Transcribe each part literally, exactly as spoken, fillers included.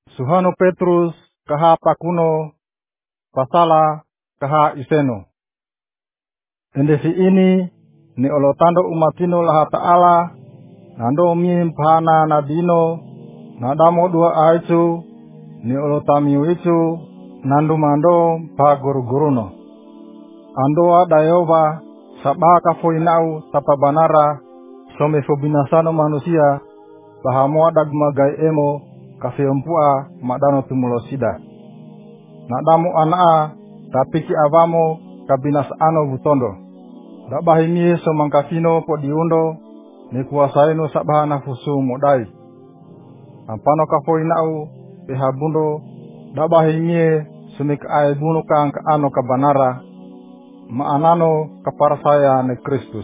Suhano Petrus kaha pakuno pasala kaha iseno. Endesi ini ni olotando umatino laha ta'ala nando mim phana nadino nadamo dua aitu ni olotami witu nando mando pa guru-guruno. Andoa dayova sabaka foinau tapabanara some fobinasano manusia bahamoa dagmagai emo kafeompua madano tumulosida. Nadamu anaa tapiki avamo kabinas ano butondo. Dabahimie somangkafino po diundo ni kuasaino sabaha nafusu modai. Ampano kafoinau pehabundo dabahimie sumik aibuno kang ano kabanara maanano kaparasaya ne Kristus.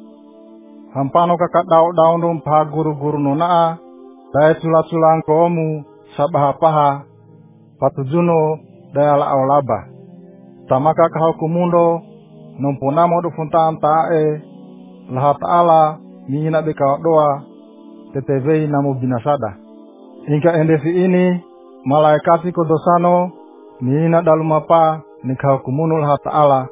Hampano kakadau daunum paha guru-guru nonaa daya tula-tulang komu sabaha paha patujuno daya laolaba. Tamaka kahau kumundo numpunamo do funtaan tae laha ta'ala mihina beka doa tetevei namu binasada. Inka endesi ini malaikati kodosano mihina dalumapa ni kahau kumunu laha ta'ala.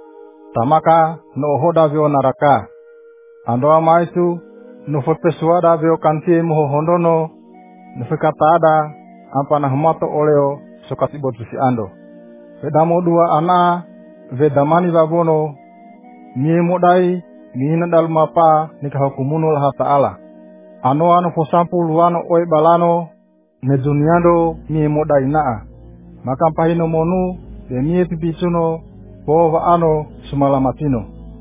Tamaka no hoda vio naraka. Andoa maitu no fopesuada vio kantie moho hondono no fekatada ampa nahmato oleo sokati botusi ando. Vedamo dua ana vedamani babono mie modai mihina dalmapa nikahukumunu laha ta'ala. Anoa no fosampu luano oi balano meduniando mie modai naa. Maka pahino monu de mie pipicuno bova ano sumalamatino.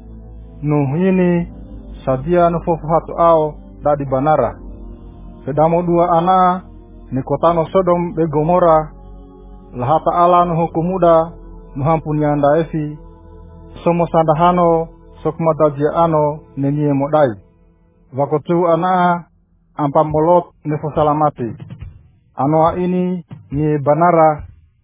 Nuh ini sadia no fofu hatu ao dadi banara. Vedamo dua ana nikotano Sodom be Gomora laha ta'ala no hukumuda no hampunianda efi somo sandahano sokma dajia ano nemie modai. Wakotu ana ampamolot nefosalamati. Anoa ini mie banara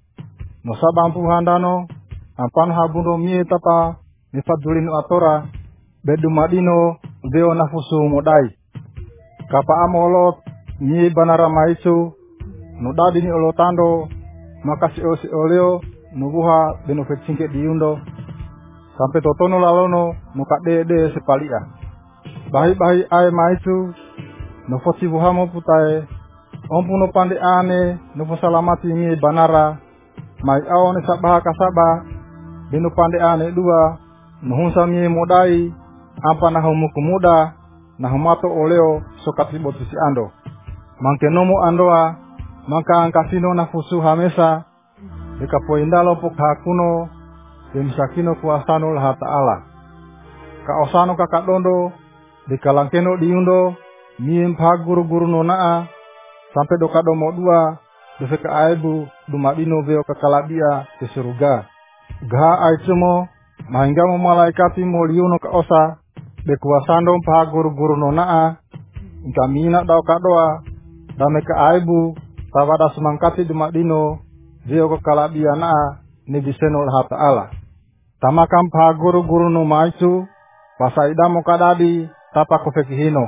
no sabampu handano ampan habundo mie tapa nifadulinu atora bedumadino veo nafusu modai. Kapa amolot mie banara maisu no dadi ni olotando makasi osi oleo nubuha benofetsingke diundo sampai totono lalono nuka dede sepalia. Bahi-bahi ai maisu nofoti buhamo putae ompuno pande ane nofo salamati mie banara mai aone sabaha kasaba benu pande ane dua nuhunsa mie modai ampa nahumuku muda nahumato oleo sokati botusi ando. Mangkenomo andoa maka angkasino nafusu hamesa dikapoindalo pokhakuno demisakino kuasano laha ta'ala. Kaosano kakadondo dikalangkeno diundo miem paha guru-guru nonaa sampai dokadomo dua defeka aibu dumadino veo kakalabia ke surga. Gaha aitsumo mahinggamo malaikati moliuno kaosa bekuasando paha guru-guru nonaa inkamina dao kadoa dameka aibu tawada semangkati dumadino veo kakalabia naa nibiseno laha ta'ala. Tamakam paha guru-guru no maisu pasaidamo kadadi tapa kofekihino.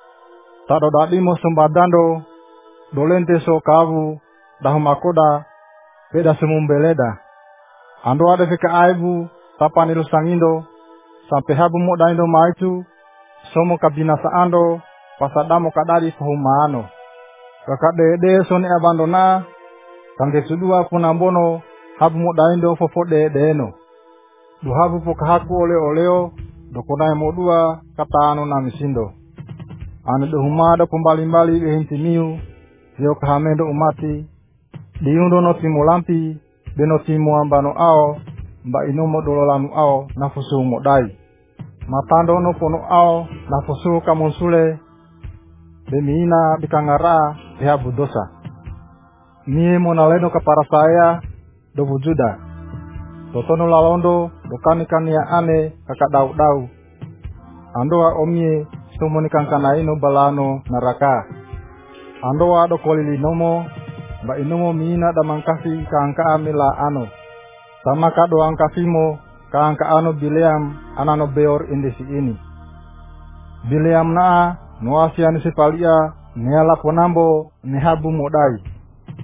Tado dadimo sembadando dolente so kavu dahumakoda beda semumbeleda. Ando ada feka aibu tapa nilusangindo sampai habu modaindo maitu somo kabinasa ando pasadamo kadadi fahumano. Kakak dede soni abandona kangge sudua punambono habu modaindo fofo dede no. Duhabu pokahaku ole-oleo dokonai modua katano namisindo. Ane dohumada pembali-bali ehintimiu yo kahamendo umati diundo no timulampi beno timu ambano ao mba inomo dololanu ao nafusu modai. Matando no pono ao nafusu kamunsule bemiina bikangara ehabu dosa. Mie monaleno kapara saya do wujuda. Totono lalondo dokani kania ane kakak dau-dau. Andoa omie sumoni kangkanaino balano naraka. Andoa do kolili nomo ba inomo mina damangkasi kaangka amila ano. Sama kado angkasimo kaangka ano bileam anano beor indesi ini. Bileam naa noasiani sepalia neala konambo nehabu modai.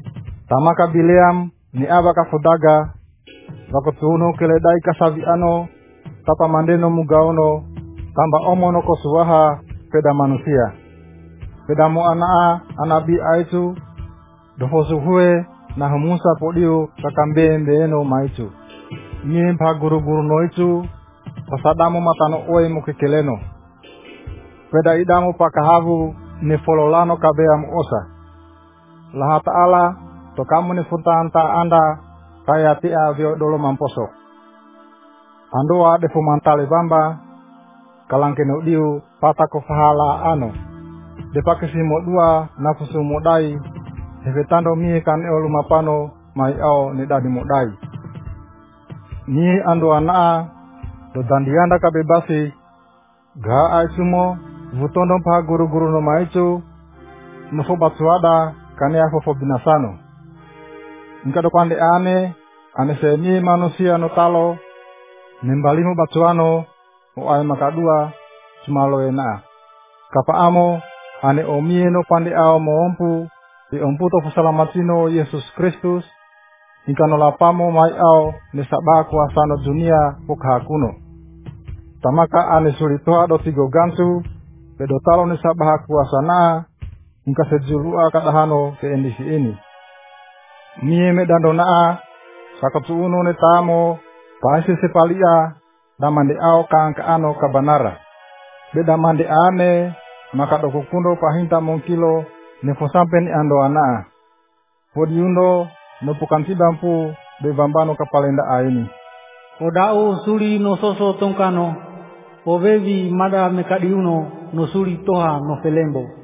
Tamaka Bileam ni abaka fodaga wakotuno keledai kasavi ano tapa mandeno mugaono tamba omono kosuwaha peda manusia. Peda mo anaa anabi aitu dofosuhue na humusa podio kakambe mbeeno maitu. Mie mpa guru-guru no itu pasadamo matano oe mukekeleno. Peda idamo pakahavu ni fololano kabea muosa. Laha ta'ala to kamu ni funtanta anda kaya tia vio dolo mamposok. Andoa defu mantale bamba kalangkeno diu patako fahala ano. Depakisi modua nafusu modai hefetando mie kan eolu mapano mai au nidadi modai. Ni ando anaa do dandianda kabebasi ga aisumo vutondo pa guru-guru no maichu nufo batsuada kane afo binasano. Ngkado kwande ane ane semi manusia no talo nimbalimo batsuano o ay makadua sumalo ena. Kapa amo ane omie no pande ao moompu di omputo fasalamatino Yesus Kristus ingkano lapamo mai ao ni sabah kuasano dunia pukha kuno. Tamaka ane sulitoa do tigo gantu bedo talo ni sabah kuasana ingka sejulua kadahano ke endisi ini. Mie medando naa sakatsuuno ne tamo paisi sepalia damande ao kaangka ano kabanara. Beda mande ane maka dokukundo pahinta mongkilo nefo sampe ni ando anaa. Podiundo no pukan tidampu be bambano kapalenda aini. Odao suri no soso tongkano, ovevi mada mekadiuno no suri toha no felembo.